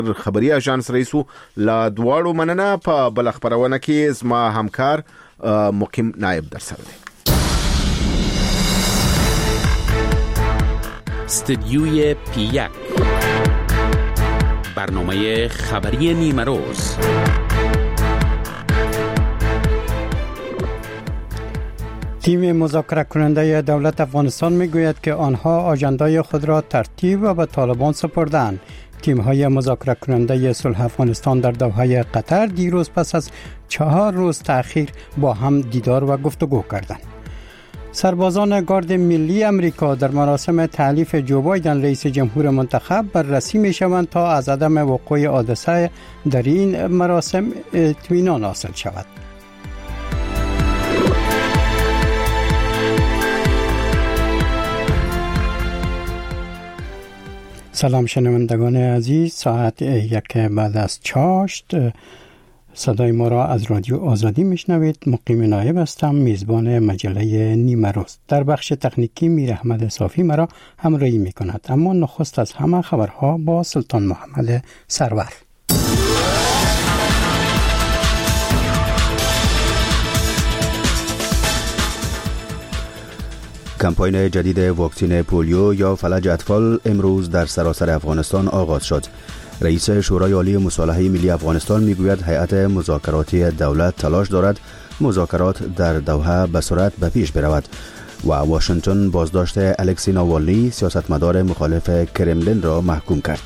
خبري اژانس رئیسو لا دواړو مننه. په بل خبرونه کې زما همکار مقیم نائب در سره دی. استدیوی پی1 برنامه خبری نیمه روز. تیم مذاکره کننده دولت افغانستان میگوید که آنها آژاندای خود را ترتیب و به طالبان سپردند. تیم‌های مذاکره کننده صلح افغانستان در دوحه قطر دیروز پس از 4 روز تأخیر با هم دیدار و گفتگو کردند. سربازان گارد ملی امریکا در مراسم تحلیف جو بایدن رئیس جمهور منتخب بررسی می‌شوند تا از عدم وقوع حادثه در این مراسم اطمینان حاصل شود. سلام شنوندگان عزیز، ساعت 1 بعد از چاشت صدای ما را از رادیو آزادی میشنوید. مقیم نایب هستم، میزبان مجله نیمه روز. در بخش تکنیکی میر احمد صافی مرا همراهی میکند. اما نخست از همه خبرها با سلطان محمد سرور. کمپاین جدید واکسن پولیو یا فلج اطفال امروز در سراسر افغانستان آغاز شد. رئیس شورای عالی مصالحه ملی افغانستان میگوید هیئت مذاکراتی دولت تلاش دارد مذاکرات در دوحه به سرعت به پیش برود و واشنگتن بازداشت الکسی ناوالنی سیاستمدار مخالف کرملین را محکوم کرد.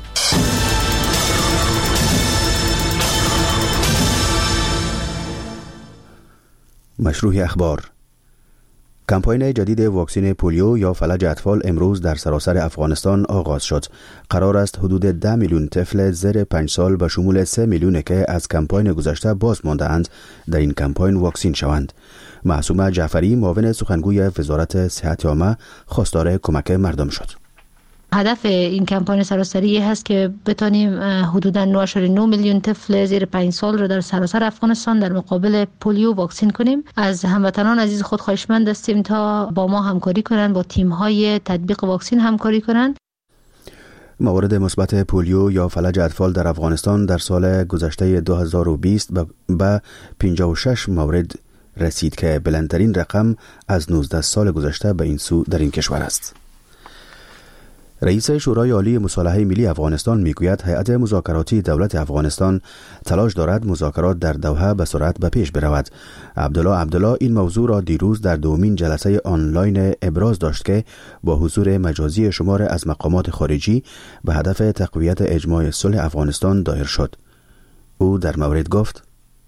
مشروع اخبار. کمپاین جدید واکسن پولیو یا فلج اطفال امروز در سراسر افغانستان آغاز شد. قرار است حدود 10 میلیون طفل زیر 5 سال به شمول 3 میلیون که از کمپاین گذشته باز مانده اند در این کمپاین واکسین شوند. معصومه جعفری معاون سخنگوی وزارت صحت عامه خواستار کمک مردم شد. هدف این کمپاین سراسری هست که بتانیم حدوداً 9.9 میلیون طفل زیر 5 سال را در سراسر افغانستان در مقابل پولیو واکسین کنیم. از هموطنان عزیز خود خواهشمند هستیم تا با ما همکاری کنند، با تیم‌های تطبیق واکسین همکاری کنند. موارد مثبت پولیو یا فلج اطفال در افغانستان در سال گذشته 2020 به 56 مورد رسید که بلندترین رقم از 19 سال گذشته به این سو در این کشور است. رئیس شورای عالی مصالحه ملی افغانستان میگوید هیئت مذاکراتی دولت افغانستان تلاش دارد مذاکرات در دوحه به سرعت به پیش برود. عبدالله این موضوع را دیروز در دومین جلسه آنلاین ابراز داشت که با حضور مجازی شمار از مقامات خارجی به هدف تقویت اجماع صلح افغانستان دایر شد. او در مورد گفت: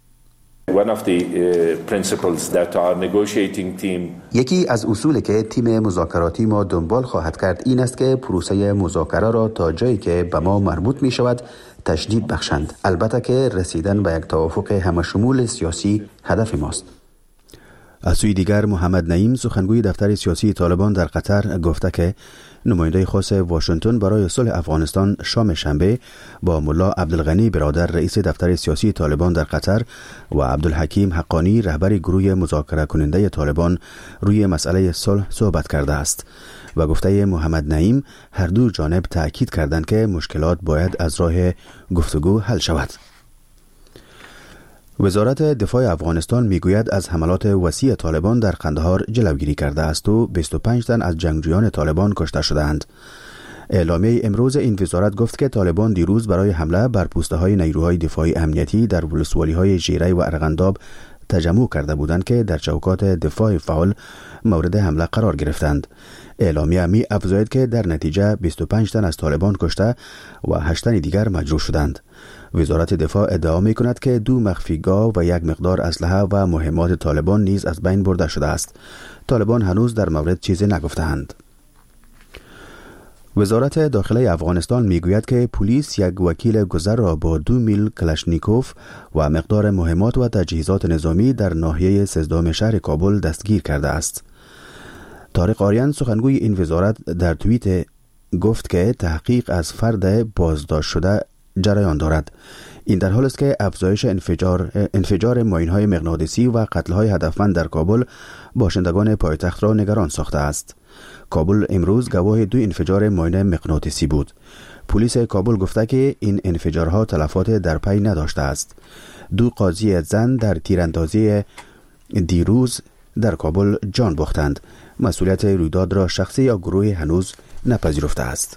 یکی از اصولی که تیم مذاکراتی ما دنبال خواهد کرد این است که پروسه مذاکره را تا جایی که به ما مربوط می شود تشدید بخشند. البته که رسیدن به یک توافق همشمول سیاسی هدف ماست. از سوی دیگر محمد نعیم سخنگوی دفتر سیاسی طالبان در قطر گفته که نماینده خاص واشنگتن برای صلح افغانستان شام شنبه با ملا عبدالغنی برادر رئیس دفتر سیاسی طالبان در قطر و عبدالحکیم حقانی رهبر گروه مذاکره کننده طالبان روی مسئله صلح صحبت کرده است و گفته محمد نعیم هر دو جانب تأکید کردند که مشکلات باید از راه گفتگو حل شود. وزارت دفاع افغانستان میگوید از حملات وسیع طالبان در قندهار جلوگیری کرده است و 25 تن از جنگجویان طالبان کشته شدند. اعلامیه امروز این وزارت گفت که طالبان دیروز برای حمله بر پوسته‌های نیروهای دفاعی امنیتی در ولسوالی‌های ژیره و ارغنداب تجمع کرده بودند که در چوکات دفاع فعال مورد حمله قرار گرفتند. اعلامیه می افزاید که در نتیجه 25 تن از طالبان کشته و 8 تن دیگر مجروح شدند. وزارت دفاع ادعا می کند که 2 مخفیگاه و یک مقدار اسلحه و مهمات طالبان نیز از بین برده شده است. طالبان هنوز در مورد چیزی نگفتند. وزارت داخله افغانستان میگوید که پلیس یک وکیل گذر را با 2 میل کلاشنیکوف و مقدار مهمات و تجهیزات نظامی در ناحیه 13 شهر کابل دستگیر کرده است. طارق آریان سخنگوی این وزارت در توییت گفت که تحقیق از فرد بازداشت شده جریان دارد. این در حال است که افزایش انفجار ماین‌های مغناطیسی و قتل‌های هدفمند در کابل باشندگان پایتخت را نگران ساخته است. کابل امروز گواه 2 انفجار ماین مغناطیسی بود. پلیس کابل گفته که این انفجارها تلفات در پی نداشته است. 2 قاضی زن در تیراندازی دیروز در کابل جان باختند. مسئولیت رویداد را شخصی یا گروهی هنوز نپذیرفته است.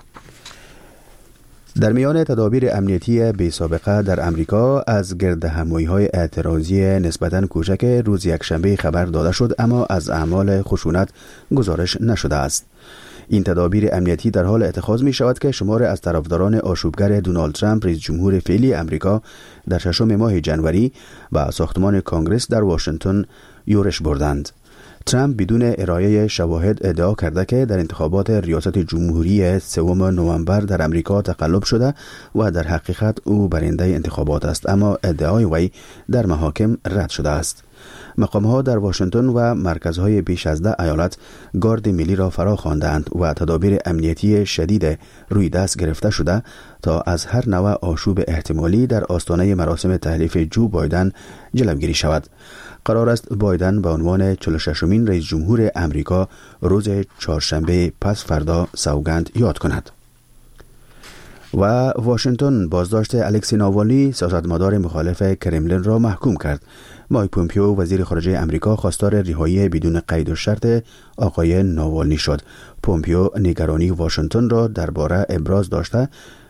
در میان تدابیر امنیتی بی سابقه در امریکا از گردهمایی‌های اعتراضی نسبتاً کوچک روز یکشنبه خبر داده شد، اما از اعمال خشونت گزارش نشده است. این تدابیر امنیتی در حال اتخاذ می شود که شمار از طرفداران آشوبگر دونالد ترامپ رئیس جمهور فعلی امریکا در 6 ماه ژانویه به ساختمان کانگرس در واشنگتن یورش بردند. ترامپ بدون ارائه شواهد ادعا کرده که در انتخابات ریاست جمهوری 3 نوامبر در امریکا تقلب شده و در حقیقت او برنده انتخابات است، اما ادعای وی در محاکم رد شده است. مقام‌ها در واشنگتن و مرکزهای بیش از 10 ایالت گارد ملی را فرا خواندند و تدابیر امنیتی شدید روی دست گرفته شده تا از هر نوع آشوب احتمالی در آستانه مراسم تحلیف جو بایدن جلوگیری شود. قرار است بایدن به عنوان 46مین رئیس جمهور امریکا روز چهارشنبه پس فردا سوگند یاد کند. و واشنگتن بازداشت الکسی ناوالنی سیاستمدار مخالف کرملین را محکوم کرد. مایک پومپیو وزیر خارجه امریکا خواستار رهایی بدون قید و شرط آقای ناوالنی شد. پومپیو نگرانی واشنگتن را درباره ابراز داشته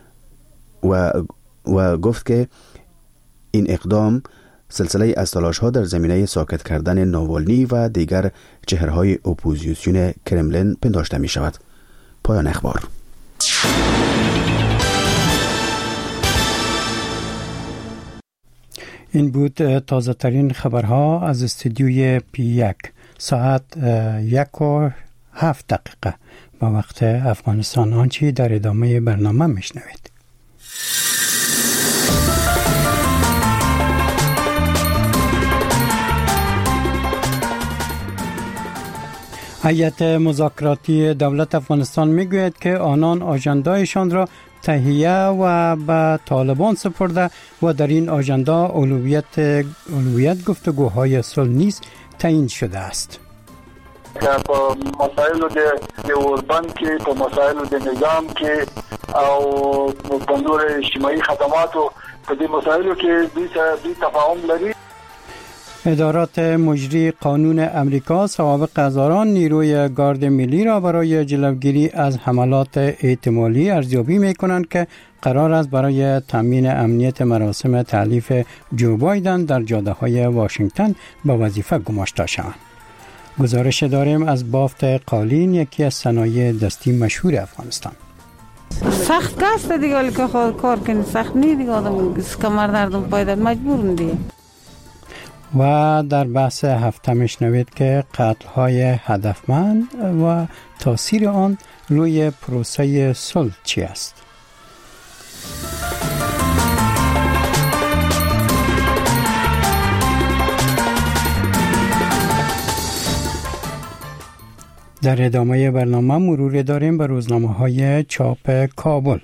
و گفت که این اقدام سلسله از تلاش‌ها در زمینه ساکت کردن ناوالنی و دیگر چهره‌های اپوزیسیون کرملین پنداشته می شود. پایان اخبار. این بود تازه ترین خبرها از استودیوی P1 ساعت 1:07 با وقت افغانستان. آنچه در ادامه برنامه میشنوید. هیئت مذاکراتی دولت افغانستان میگوید که آنان آژاندایشان را تهیه و به طالبان سپرده و در این آژاندا اولویت گفتگوهای صلح نیز تعیین شده است. په مسایلو د اوربند کې په مسایلو د نظام کې او په نور اجتماعي خدماتو په دې مسایلو کې دوی تفاهم لري. ادارات مجری قانون امریکا سوابق هزاران نیروی گارد ملی را برای جلوگیری از حملات احتمالی ارزیابی می‌کنند که قرار است برای تامین امنیت مراسم تحلیف جو بایدن در جاده‌های واشنگتن به وظیفه گماشته شوند. گزارش داریم از بافت قالین، یکی از صنایع دستی مشهور افغانستان. سخت کاست دیگه، ولی که خود کار کنی سخت نی دیگه، آدم کمر دردم پای مجبورم دیگه. و در بحث هفته میشنوید که قتل‌های هدفمند و تاثیر آن روی پروسه صلح چی است؟ در ادامه برنامه مرور داریم به روزنامه‌های چاپ کابل.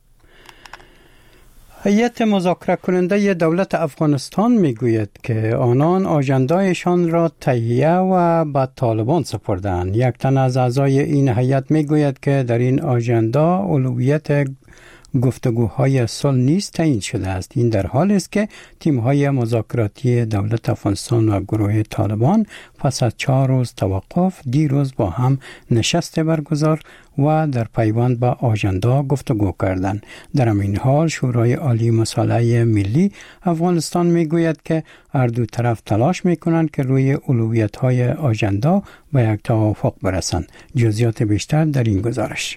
هیئت مذاکره کننده دولت افغانستان میگوید که آنان آژاندایشان را تهیه و به طالبان سپردند. یک تن از اعضای این هیئت میگوید که در این آژاندا اولویت گفتگوهای صلح نیز تعیین شده است. این در حالی است که تیم‌های مذاکراتی دولت افغانستان و گروه طالبان پس از 4 روز توقف دیروز با هم نشست برگزار و در پیوند به آژاندا گفتگو کردند. در همین حال شورای عالی مصالحه ملی افغانستان میگوید که هر دو طرف تلاش میکنند که روی اولویت‌های آژاندا به یک توافق برسند. جزئیات بیشتر در این گزارش.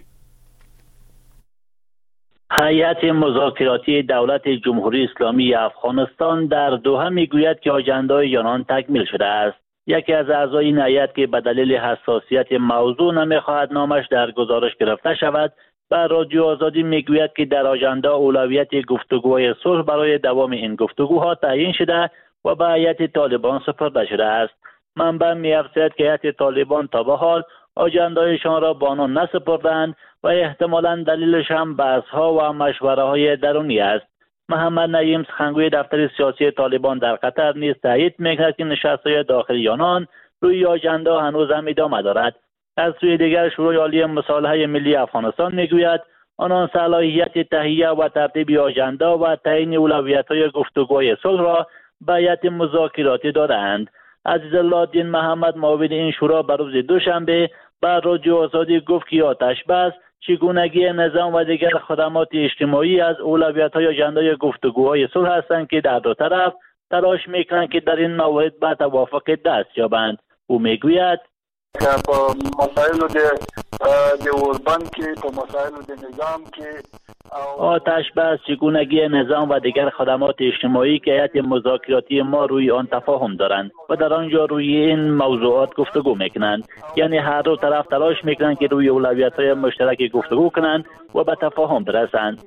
هیئت مذاکراتی دولت جمهوری اسلامی افغانستان در دوحه میگوید که آژاندای آنان تکمیل شده است. یکی از اعضای این هیئت که به دلیل حساسیت موضوع نمیخواهد نامش در گزارش گرفته شود، به رادیو آزادی میگوید که در آژاندا اولویت گفتگوهای صلح برای دوام این گفتگوها تعیین شده و به هیئت طالبان سپرده شده است. منبع می‌افزاید که هیئت طالبان تا به حال آژاندایشان را به آنان نسپردند و احتمالاً دلیلش هم بحث‌ها و مشوره‌های درونی است. محمد نعیم سخنگوی دفتر سیاسی طالبان در قطر نیز تایید می‌کند که نشست‌های داخلی آنان روی آژاندا هنوز هم ادامه دارد. از سوی دیگر شورای عالی مصالحه ملی افغانستان می‌گوید آنان صلاحیت تهیه و ترتیب آژاندا و تعیین اولویت‌های گفتگوهای صلح را به هیئت مذاکراتی دارند. عزیزالله دین محمد معاون این شورا بر روز دوشنبه بر رادیو آزادی گفت که آتش بس، چگونگی نظام و دیگر خدمات اجتماعی از اولویت‌های آژاندای گفتگوهای صلح هستند که در دو طرف تلاش میکنند که در این موارد به توافق دست یابند. او میگوید با مسائل د اوربان کې په مسائل د نظام کې آتش بس، چگونگی نظام و دیگر خدمات اجتماعی که هیئت مذاکراتی ما روی آن تفاهم دارند و در آنجا روی این موضوعات گفتگو میکنند. یعنی هر دو طرف تلاش میکنند که روی اولویت‌های مشترک گفتگو کنند و به تفاهم برسند.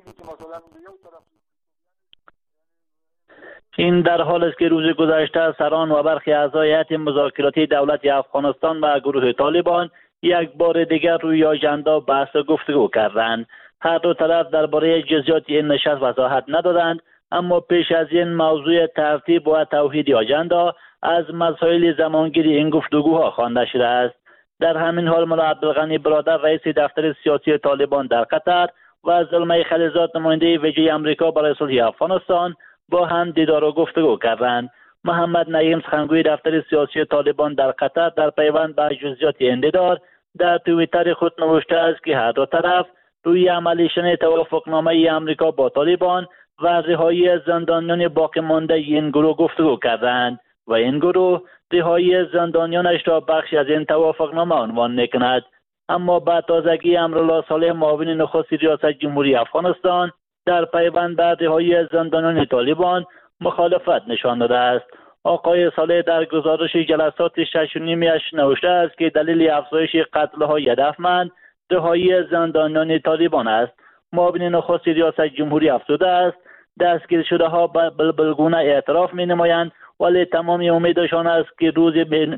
این در حال است که روز گذشته سران و برخی اعضای هیئت مذاکراتی دولت افغانستان و گروه طالبان یک بار دیگر روی آژاندا بحث و گفتگو کردند. هر دو طرف درباره جزئیات این نشست وضاحت ندادند، اما پیش از این موضوع ترتیب و توحید آژاندا از مسائل زمانگیری این گفتگوها خوانده شده است. در همین حال ملا عبدالغنی برادر رئیس دفتر سیاسی طالبان در قطر و زلمه خلیزاد نماینده ویژه آمریکا برای صلح افغانستان با هم دیدار و گفتگو کردند. محمد نعیم سخنگوی دفتر سیاسی طالبان در قطر در پیوند به جزئیات این دیدار در توییتر خود نوشته است که هر دو طرف روی عملی شدن توافقنامه آمریکا با طالبان و رهایی زندانیان باقی مانده این گروه گفتگو کردند و این گروه رهایی زندانیانش را بخشی از این توافقنامه عنوان می‌کند. اما با تازگی امرالله صالح معاون نخست ریاست جمهوری افغانستان در پیوند به رهایی زندانیان طالبان مخالفت نشان داده است. آقای صالح در گزارش جلسات 6 و نیمه‌اش نوشته است که دلیل افزایش قتل‌های هدفمند رهایی زندانیان طالبان است. معاون نخست ریاست جمهوری افزوده است دستگیر شده ها به بلبلگونه اعتراف می نمایند، ولی تمام امیدشان است که روز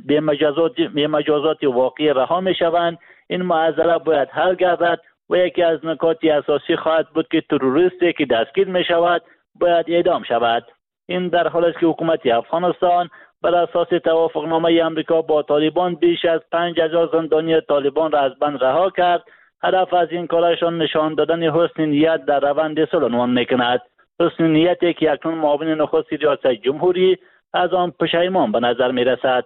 به مجازات واقعی رها می شوند. این معضله باید حل گردد و یکی از نکات اساسی خواهد بود که تروریستی که دستگیر می شود باید اعدام شود. این در حالی است که حکومت افغانستان بر اساس توافقنامه آمریکا با طالبان بیش از 5000 زندانی طالبان را از بند رها کرد. هدف از این کارشان نشان دادن حسن نیت در روند صلح عنوان می‌کند. حسن نیتی که اکنون معاون نخست ریاست جمهوری از آن پشیمان به نظر می‌رسد.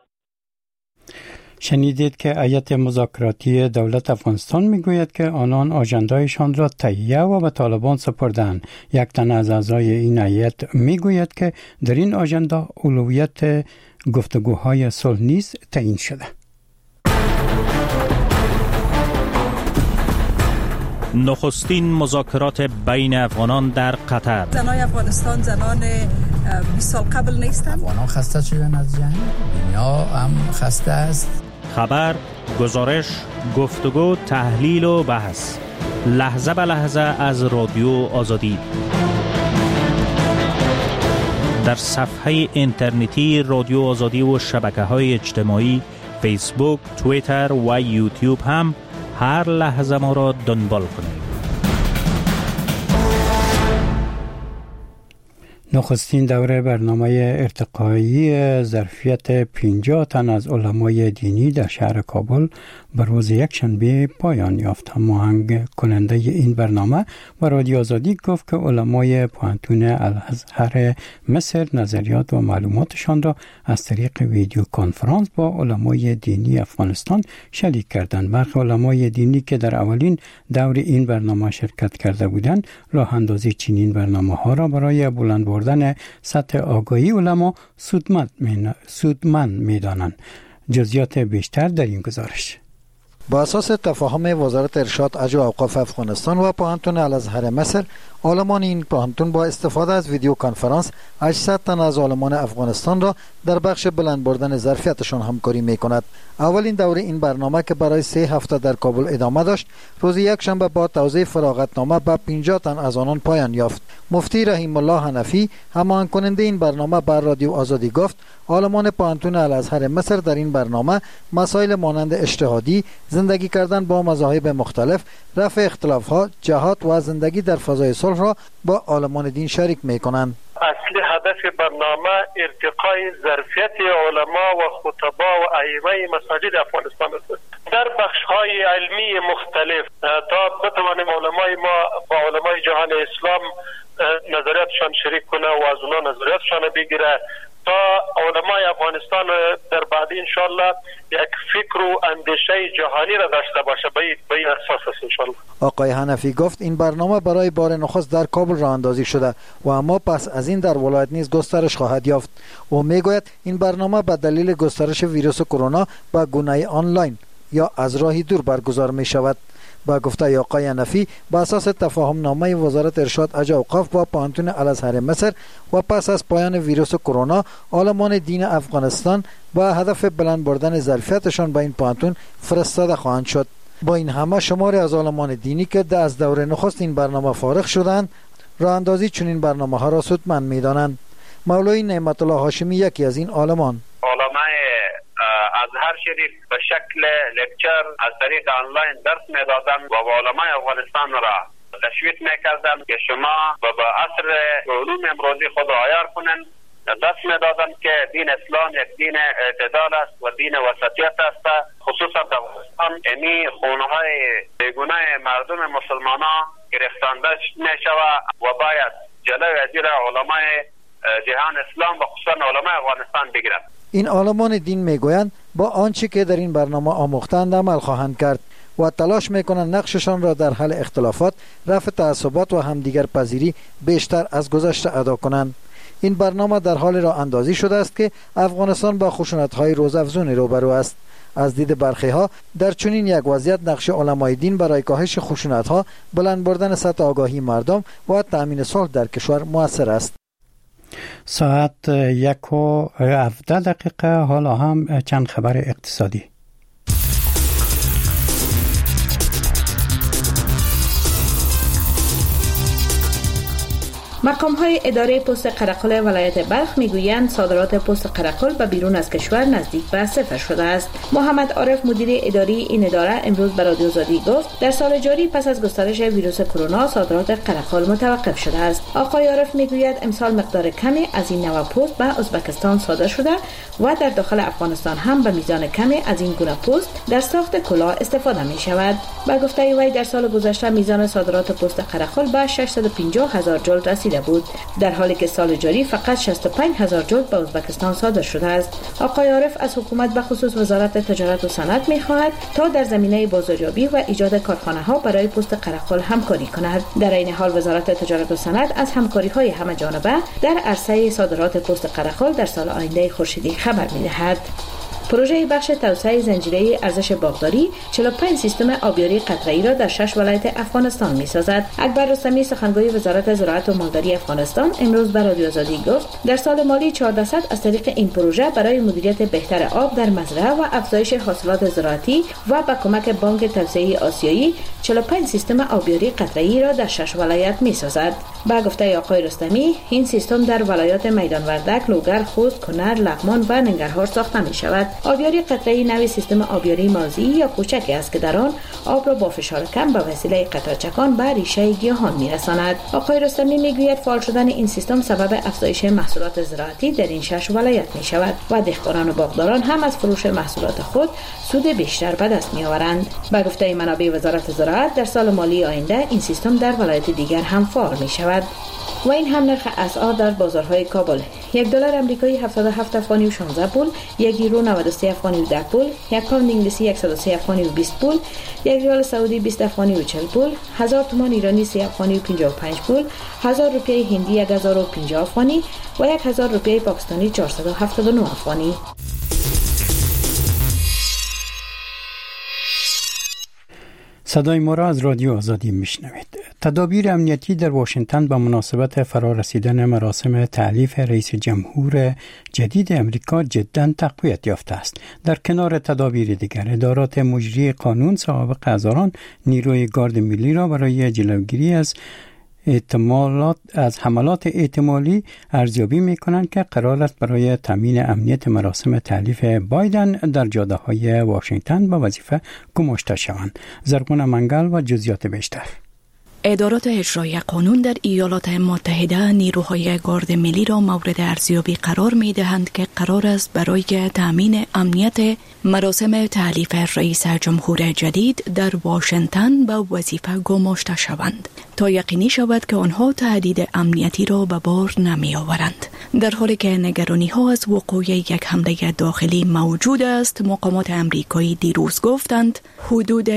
شنیدید که هیئت مذاکراتی دولت افغانستان میگوید که آنان آژاندایشان را تهیه و به طالبان سپردند. یک تن از اعضای این هیئت میگوید که در این آژاندا اولویت گفتگوهای صلح نیز تعیین شده. نخستین مذاکرات بین افغانان در قطر. زنای افغانستان زنان 20 سال قبل نیستند. افغانان خسته شدن از جنگ، دنیا هم خسته است. خبر، گزارش، گفتگو، تحلیل و بحث لحظه به لحظه از رادیو آزادی در صفحه اینترنتی رادیو آزادی و شبکه‌های اجتماعی فیسبوک، توییتر و یوتیوب هم هر لحظه ما را دنبال کنید. نخستین دوره برنامه ارتقایی ظرفیت 50 تن از علمای دینی در شهر کابل به روز یکشنبه پایان یافت. هماهنگ کننده این برنامه و رادیو آزادی گفت که علمای پوهنتون الازهر مصر نظریات و معلوماتشان را از طریق ویدیو کنفرانس با علمای دینی افغانستان شریک کردند. برخی علمای دینی که در اولین دور این برنامه شرکت کرده بودند، راه اندازی چنین برنامه‌ها را برای بلند بردن سطح آگاهی علما سودمند می‌دانند. جزئیات بیشتر در این گزارش. با اساس تفاهم وزارت ارشاد اجر و اوقاف افغانستان و پوهنتون الازهر مصر، عالمان این پوهنتون با استفاده از ویدیو کنفرانس 800 تن از عالمان افغانستان را در بخش بلند بردن ظرفیتشان همکاری می کند. اولین دوره این برنامه که برای 3 هفته در کابل ادامه داشت، روز یکشنبه با توزیع فراغتنامه به 50 تن از آنان پایان یافت. مفتی رحیم الله حنفی، هماهنگ کننده این برنامه، بر رادیو آزادی گفت عالمان پوهنتون الازهر مصر در این برنامه مسائل مانند اجتهادی، زندگی کردن با مذاهب مختلف، رفع اختلاف‌ها، جهاد و زندگی در فضای صلح را با عالمان دین شریک می‌کنند. از اصل هدف برنامه ارتقای ظرفیت علما و خطبا و ائمه مساجد افغانستان است در بخش‌های علمی مختلف تا بتوانیم علمای ما با علمای جهان اسلام نظریاتشان شریک کنه و از اونا نظریاتشان بگیره تا علمای افغانستان در بعد انشالله یک فکر و اندیشه جهانی را داشته باشه به این اساس است انشالله. آقای حنفی گفت این برنامه برای بار نخست در کابل راه اندازی شده و اما پس از این در ولایت نیز گسترش خواهد یافت. او میگوید این برنامه به دلیل گسترش ویروس کرونا به گونه آنلاین یا از راهی دور برگزار می شود. با گفته آقای حنفی به اساس تفاهم نامه وزارت ارشاد حج و اوقاف با پانتون الازهر مصر و پس از پایان ویروس کرونا عالمان دین افغانستان با هدف بلند بردن ظرفیتشان به این پانتون فرستاده خواهند شد. با این همه شماری از عالمان دینی که از دور نخست این برنامه فارغ شدند راه اندازی چنین برنامه ها را سودمند می‌دانند. مولوی نعمت الله هاشمی یکی از این عالمان ازهر شریف به شکل لکچر از طریق آنلاین درس میدادن و علمای افغانستان را تشویق میکردن که شما به عصر علوم امروزی خود عیار کنن. دست میدادن که دین اسلام یک دین اعتدال است و دین وسطیت است. خصوصا در افغانستان امی خونه‌های بیگانه مردم مسلمانان گرفتانده میشود و باید جلوی از این علمای جهان اسلام و خصوصا علمای افغانستان بگیرند. این عالمان دین میگویند با آنچه که در این برنامه آموختند عمل خواهند کرد و تلاش میکنند نقششان را در حل اختلافات، رفع تعصبات و همدیگر پذیری بیشتر از گذشته ادا کنند. این برنامه در حال راه اندازی شده است که افغانستان با خشونت‌های روزافزون روبرو است. از دید برخی ها در چنین یک وضعیت نقش علمای دین برای کاهش خشونت‌ها، بلند بردن سطح آگاهی مردم و تأمین صلح در کشور مؤثر است. ساعت 1:17 حالا هم چند خبر اقتصادی. مقام‌های اداره پست قرقل ولایت بلخ میگویند صادرات پست قرقل به بیرون از کشور نزدیک به صفر شده است. محمد عارف مدیر اداری این اداره امروز به رادیو آزادی گفت در سال جاری پس از گسترش ویروس کرونا صادرات قرقل متوقف شده است. آقای عارف میگوید امسال مقدار کمی از این نوع پست به ازبکستان صادر شده و در داخل افغانستان هم به میزان کمی از این گونه پست در ساخت کلاه استفاده می شود. با گفته وی در سال گذشته میزان صادرات پست قرقل به 650,000 جلد رسید بود، در حالی که سال جاری فقط 65,000 جلد به ازبکستان صادر شده است. آقای عارف از حکومت به خصوص وزارت تجارت و صنعت می‌خواهد تا در زمینه بازاریابی و ایجاد کارخانه‌ها برای پست قرقل همکاری کند. در این حال وزارت تجارت و صنعت از همکاری‌های همه جانبه در عرصه صادرات پست قرقل در سال آینده خورشیدی خبر می‌دهد. پروژه بخش توسعه زنجیره ارزش باغداری 45 سیستم آبیاری قطره‌ای را در 6 ولایت افغانستان می‌سازد. اکبر رستمی سخنگوی وزارت زراعت و مالداری افغانستان امروز به رادیو آزادی گفت در سال مالی 1400 از طریق این پروژه برای مدیریت بهتر آب در مزرعه و افزایش حاصلات زراعتی و با کمک بانک توسعه آسیایی 45 سیستم آبیاری قطره‌ای را در 6 ولایت می‌سازد. با گفته آقای رستمی این سیستم در ولایات میدان وردک، لوگر، خوست، کنر، لغمان و ننگرهار ساخته می‌شود. آبیاری قطره‌ای نوعی سیستم آبیاری موضعی یا کوچکی است که در آن آب را با فشار کم به وسیله قطره‌چکان به ریشه گیاهان می‌رساند. آقای رستمی می‌گوید فعال شدن این سیستم سبب افزایش محصولات زراعتی در این 6 ولایت می‌شود و دهقانان و باغداران هم از فروش محصولات خود سود بیشتر به دست می‌آورند. با گفته منابع وزارت زراعت در سال مالی آینده این سیستم در ولایت دیگر هم فعال می‌شود. و این هم نرخ اسعار در بازارهای کابل: $1 آمریکایی 77 افغانی و 16 پول، 1 یورو 93 افغانی و 10 پول، 1 پوند انگلیسی 103 افغانی و 20 پول، 1 ریال سعودی 20 افغانی و 40 پول، 1000 تومان ایرانی 3 افغانی و 55 پول، 1000 روپیه هندی 1050 افغانی و 1000 روپیه پاکستانی 479 افغانی. صدای ما را از رادیو آزادی میشنوید. تدابیر امنیتی در واشنگتن به مناسبت فرارسیدن مراسم تعلیف رئیس جمهور جدید امریکا جداً تقویت یافته است. در کنار تدابیر دیگر، ادارات مجری قانون سوابق هزاران نیروی گارد ملی را برای جلوگیری از حملات احتمالی ارزیابی می‌کنند که قرار است برای تامین امنیت مراسم تعلیف بایدن در جاده‌های واشنگتن به وظیفه گماشته شوند. زرغون منگل و جزئیات بیشتر. ادارات اجرایی قانون در ایالات متحده نیروهای گارد ملی را مورد ارزیابی قرار می دهند که قرار است برای تامین امنیت مراسم تعلیف رئیس جمهور جدید در واشنگتن به وظیفه گماشته شوند تا یقینی شود که آنها تهدید امنیتی را به بار نمی آورند. در حالی که نگرانی ها از وقوع یک حمله داخلی موجود است، مقامات امریکایی دیروز گفتند حدود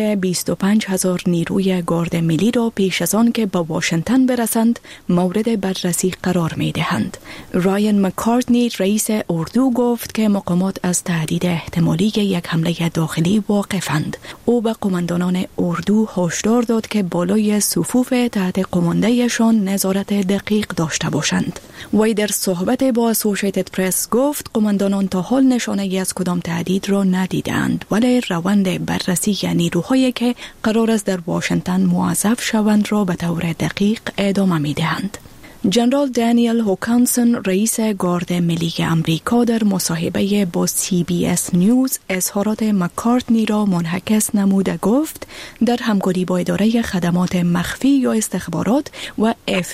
25,000 نیروی گارد ملی را پیش از آن که به واشنگتن برسند مورد بررسی قرار می دهند. رایان مکارتنی رئیس اردو گفت که مقامات از تهدید احتمالی یک حمله داخلی واقفند. او به قماندانان اردو هشدار داد که بالای صفوف تحت قماندهشان نظارت دقیق داشته باشند. وی در صحبت با اسوسییتد پرس گفت قماندانان تا حال نشانه‌ای از کدام تهدید را ندیدند، ولی روند بررسی نیروهایی که قرار است در واشنگتن موظف شوند را به طور دقیق ادامه می‌دهند. جنرال دانیل هوکانسون رئیس گارد ملی امریکا در مصاحبه با CBS نیوز اظهارات مکارتنی را منعکس نموده گفت در همکاری با اداره خدمات مخفی یا استخبارات و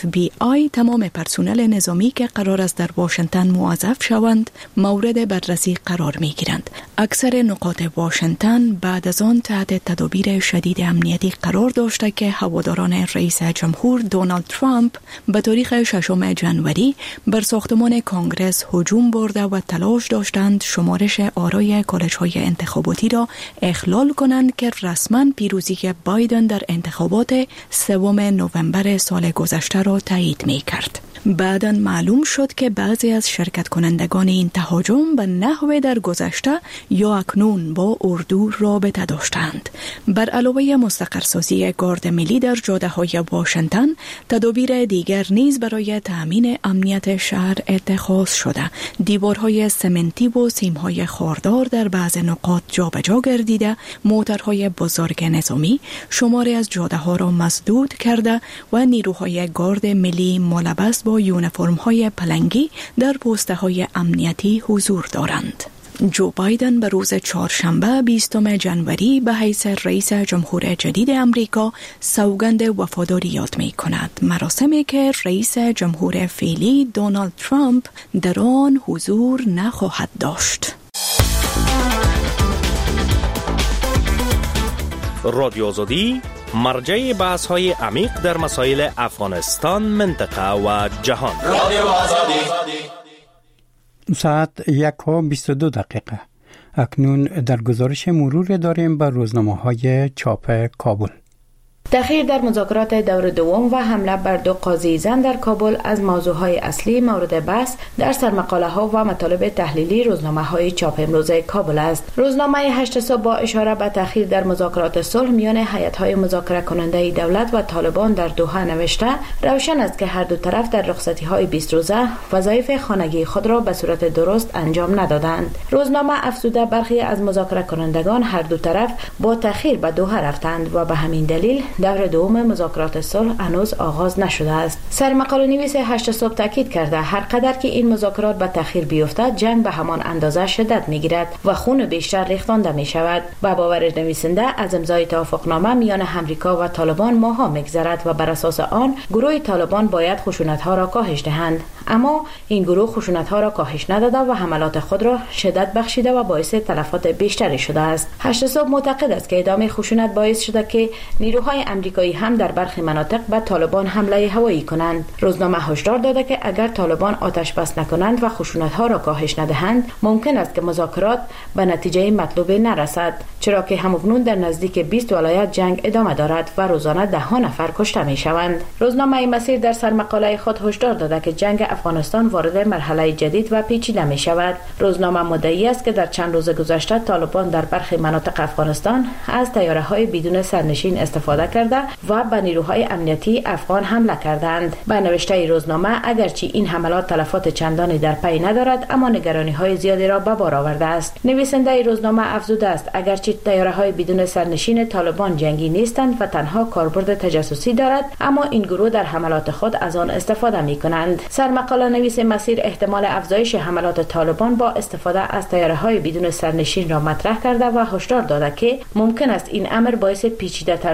FBI تمام پرسنل نظامی که قرار است در واشنگتن موظف شوند مورد بررسی قرار می گیرند. اکثر نقاط واشنگتن بعد از آن تحت تدابیر شدید امنیتی قرار داشته که هواداران رئیس جمهور دونالد ترامپ به تاریخ 6 جنوری بر ساختمان کنگره هجوم برده و تلاش داشتند شمارش آرای کالج‌های انتخاباتی را اخلال کنند که رسما پیروزی بایدن در انتخابات 3 نوامبر سال گذشته را تایید می‌کرد. بعداً معلوم شد که بعضی از شرکت کنندگان این تهاجم به نحو در گذشته یا اکنون با اردو رابطه داشتند. بر علاوه مستقرسازی گارد ملی در جاده‌های واشنگتن، تدابیر دیگر نیز برای تأمین امنیت شهر اتخاذ شده. دیوارهای سمنتی و سیم‌های خاردار در بعض نقاط جابجا گردیده، موترهای بزرگ نظامی شماری از جاده‌ها را مسدود کرده و نیروهای گارد ملی ملبس با یونیفرم‌های پلنگی در پست‌های امنیتی حضور دارند. جو بایدن به روز چهارشنبه 20 جنوری به حیث رئیس جمهور جدید امریکا سوگند وفاداری یاد می کند، مراسمی که رئیس جمهور فعلی دونالد ترامپ در آن حضور نخواهد داشت. رادیو آزادی مرجع بحث‌های عمیق در مسائل افغانستان، منطقه و جهان. رادیو آزادی. ساعت 1:22. اکنون در گزارش مرور داریم بر روزنامه‌های چاپ کابل. تأخیر در مذاکرات دور دوم و حمله بر 2 قاضی زن در کابل از موضوعهای اصلی مورد بحث در سرمقاله‌ها و مطالب تحلیلی روزنامه‌های چاپ امروز کابل است. روزنامه 8 صبح با اشاره به تأخیر در مذاکرات صلح میان هیئت‌های مذاکره کننده دولت و طالبان در دوحه نوشته روشن است که هر دو طرف در رخصتی‌های 20 روزه وظایف خانگی خود را به صورت درست انجام ندادند. روزنامه افزوده برخی از مذاکره کنندگان هر دو طرف با تأخیر به دوحه رفتند و به همین دلیل دور دوم مذاکرات صلح هنوز آغاز نشده است. سرمقاله نویس 8 صبح تاکید کرده هر قدر که این مذاکرات به تأخیر بیفتد جنگ به همان اندازه شدت میگیرد و خون بیشتر ریختانده می شود. با باور نویسنده از امضای توافقنامه میان امریکا و طالبان ماها میگذرد و بر اساس آن گروه طالبان باید خشونت‌ها را کاهش دهند، اما این گروه خشونت‌ها را کاهش نداده و حملات خود را شدت بخشیده و باعث تلفات بیشتری شده است. 8 صبح معتقد است که ادامه خشونت باعث شده که نیروهای امریکایی هم در برخی مناطق به طالبان حمله هوایی کنند. روزنامه هشدار داده که اگر طالبان آتش بس نکنند و خشونت‌ها را کاهش ندهند ممکن است که مذاکرات به نتیجه مطلوب نرسد، چرا که همکنون در نزدیک 20 ولایت جنگ ادامه دارد و روزانه 10 نفر کشته می‌شوند. روزنامه مسیر در سرمقاله خود هشدار داده که جنگ افغانستان وارد مرحله جدید و پیچیده می‌شود. روزنامه مدعی است که در چند روز گذشته طالبان در برخی مناطق افغانستان از طیاره‌های بدون سرنشین استفاده کرده و به نیروهای امنیتی افغان حمله کردند. به نوشته روزنامه اگرچه این حملات تلفات چندانی در پی ندارد اما نگرانی‌های زیادی را به بار آورده است. نویسنده روزنامه افزوده است اگرچه طیاره‌های بدون سرنشین طالبان جنگی نیستند و تنها کاربرد تجسسی دارد، اما این گروه در حملات خود از آن استفاده می‌کنند. سرمقاله نویس مسیر احتمال افزایش حملات طالبان با استفاده از طیاره‌های بدون سرنشین را مطرح کرده و هشدار داده که ممکن است این امر باعث پیچیده‌تر شدن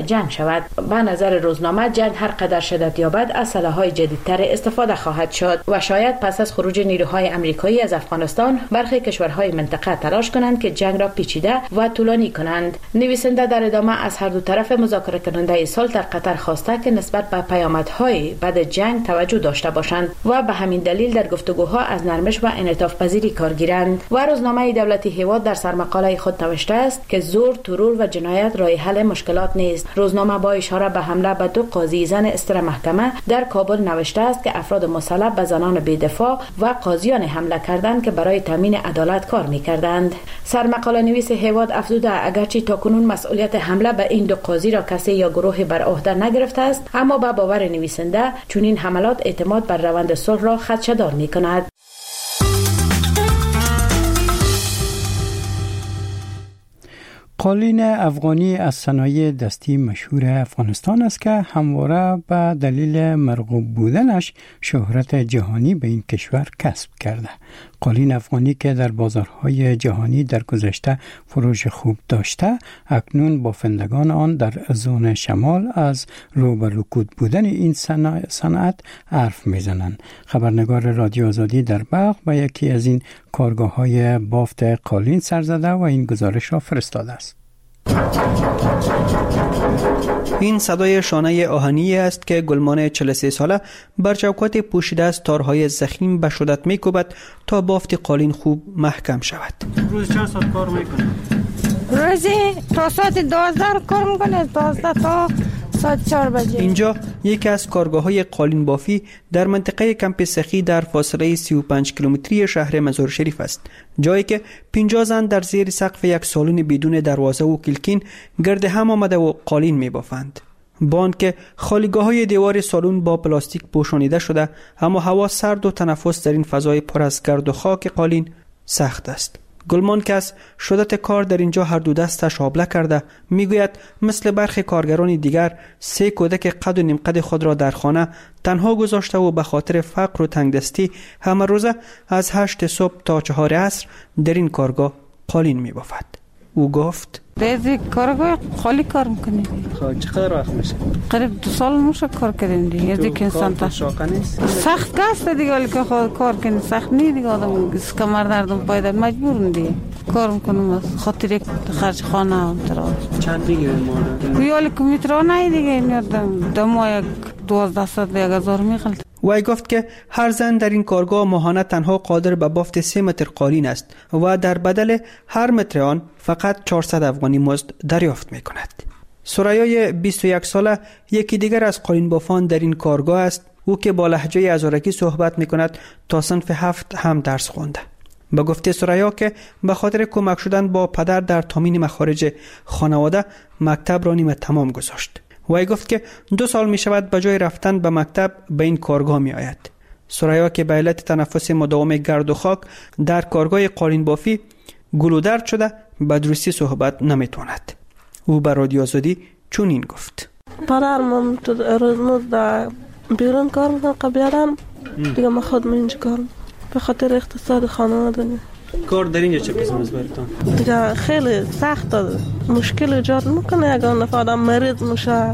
جنگ شود. به نظر روزنامه جنگ هر قدر شدت یابد از سلاح‌های جدیدتر استفاده خواهد شد و شاید پس از خروج نیروهای آمریکایی از افغانستان برخی کشورهای منطقه تلاش کنند که جنگ را پیچیده و طولانی کنند. نویسنده در ادامه از هر دو طرف مذاکره کننده صلح در قطر خواسته که نسبت به پیامدهای بعد جنگ توجه داشته باشند و به همین دلیل در گفتگوها از نرمش و انعطاف پذیری کار گیرند. و روزنامه دولتی هیواد در سرمقاله خود نوشته است که زور، ترور و جنایت راه حل مشکلات نیست. روزنامه با اشاره به حمله به 2 قاضی زن استر محکمه در کابل نوشته است که افراد مسلح به زنان بی‌دفاع و قاضیان حمله کردند که برای تامین عدالت کار می‌کردند. سرمقاله نویس هیواد افزوده اگرچه تاکنون مسئولیت حمله به این 2 قاضی را کسی یا گروهی بر عهده نگرفته است، اما با باور نویسنده چنین حملات اعتماد بر روند صلح را خدشه‌دار می‌کند. قالین افغانی از صنایع دستی مشهور افغانستان است که همواره به دلیل مرغوب بودنش شهرت جهانی به این کشور کسب کرده. قالین افغانی که در بازارهای جهانی در گذشته فروش خوب داشته، اکنون بافندگان آن در زون شمال از رو به رکود بودن این صنعت حرف میزنند. خبرنگار رادیو آزادی در بلخ به یکی از این کارگاه‌های بافت قالین سر زده و این گزارش را فرستاده است. این صدای شانه آهنی است که گلمان 43 ساله بر چوکات پوشیده از تارهای ضخیم به شدت می‌کوبد تا بافت قالین خوب محکم شود. روز چند ساعت کار میکنه؟ روزی تا ساعت 12 کار میکنه، 12 تا ساعت 4 بجه. اینجا یکی از کارگاه‌های قالین بافی در منطقه کمپ سخی در فاصله 35 کیلومتری شهر مزار شریف است، جایی که 50 زن در زیر سقف یک سالن بدون دروازه و کلکین گرد هم آمده و قالین می‌بافند. با که خالیگاه‌های دیوار سالن با پلاستیک پوشانیده شده، اما هوا سرد و تنفس در این فضای پر از گرد و خاک قالین سخت است. گلمان که از شدت کار در اینجا هر دو دستش آبله کرده، میگوید مثل برخی کارگران دیگر 3 کودک قد و نیم قد خود را در خانه تنها گذاشته و به خاطر فقر و تنگدستی همه روزه از 8 صبح تا 4 عصر در این کارگاه قالین میبافد. او گفت دیگه کارگاه خالی کار میکنی. خب چقدر وقت میشه؟ قریب 2 سال میشه کار کردیم دیگه. دیگه انسان تا سخت کاست دیگه، ولی که خود کار کنی سخت نی دیگه. آدم کمر دردم پایدار مجبورم دیگه کار میکنم خاطر یک خرج خانه هم ترا. چند میگیره ماده؟ یالی که میترا نه دیگه، دم 1200 میخلد. وی گفت که هر زن در این کارگاه ماهانه تنها قادر به بافت 3 متر قالین است و در بدل هر متر آن فقط 400 افغانی مزد دریافت می کند. سرایای 21 ساله یکی دیگر از قالین بافان در این کارگاه است. او که با لهجه هزارکی صحبت می کند تا صنف 7 هم درس خونده. به گفته سرایا که به خاطر کمک شدن با پدر در تامین مخارج خانواده مکتب را نیمه تمام گذاشت. وی گفت که 2 سال می شود به جای رفتن به مکتب به این کارگاه می آید. سرایا که به علت تنفس مداوم گرد و خاک در کارگاه قالین بافی گلودرد شده به درستی صحبت نمی تواند. او به رادیو آزادی چنین گفت: پدرم تو روزمز در بیرون کار میکنم، قبلا دیگه من خودم اینجا کار به خاطر اقتصاد خانواده. کار در اینجا چه قسم است براتون؟ دیگه خیلی سخت مشکل ایجاد میکنه اگر آدم مریض میشه.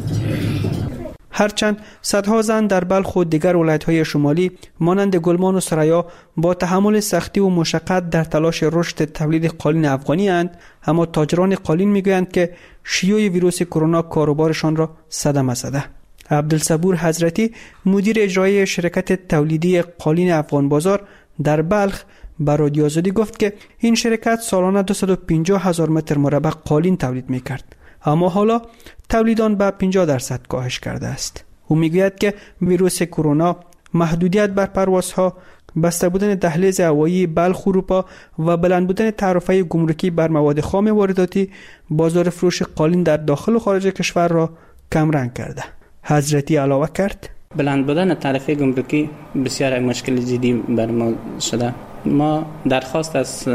هرچند صدها زن در بلخ و دیگر ولایت‌های شمالی مانند گلمان و سرایا با تحمل سختی و مشقت در تلاش رشد تولید قالین افغانی اند، اما تاجران قالین میگویند که شیوع ویروس کرونا کاروبارشان را صدمه زده. عبدالصبور حضرتی مدیر اجرایی شرکت تولیدی قالین افغان بازار در بلخ به رادیو آزادی گفت که این شرکت سالانه 250,000 متر مربع قالین تولید میکرد، اما حالا تولید آن به 50% کاهش کرده است. او میگوید که ویروس کرونا، محدودیت بر پروازها، بسته بودن دهلیز هوایی بلخ اروپا و بلند بودن تعرفه گمرکی بر مواد خام وارداتی بازار فروش قالین در داخل و خارج کشور را کم رنگ کرده. حضرتی علاوه کرد: بلند بودن تعرفه گمرکی بسیار مشکل جدی بر ما شده. ما درخواست از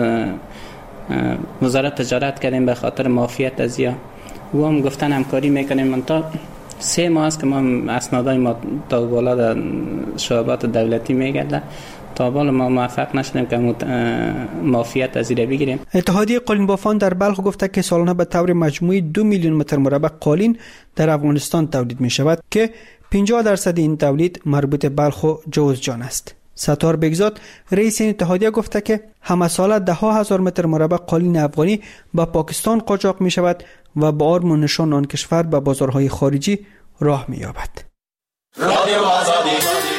وزارت تجارت کردیم به خاطر معافیت ازیا، و هم گفتن همکاری میکنیم. من تا 3 ماه است که ما اسنادای ما تا بالا در شعبات دولتی میگرده تا بالا ما موفق نشدیم که معافیت از زیر بگیریم. اتحادیه قالین بافان در بلخ گفته که سالانه به طور مجموعی 2 میلیون متر مربع قالین در افغانستان تولید می شود که 50% این تولید مربوط بلخ و جوزجان است. ستار بگزاد رئیس این اتحادیه گفته که همه ساله 10,000 متر مربع قالین افغانی به پاکستان قاچاق می شود و با آرم و نشان آن کشور به بازارهای خارجی راه می یابد.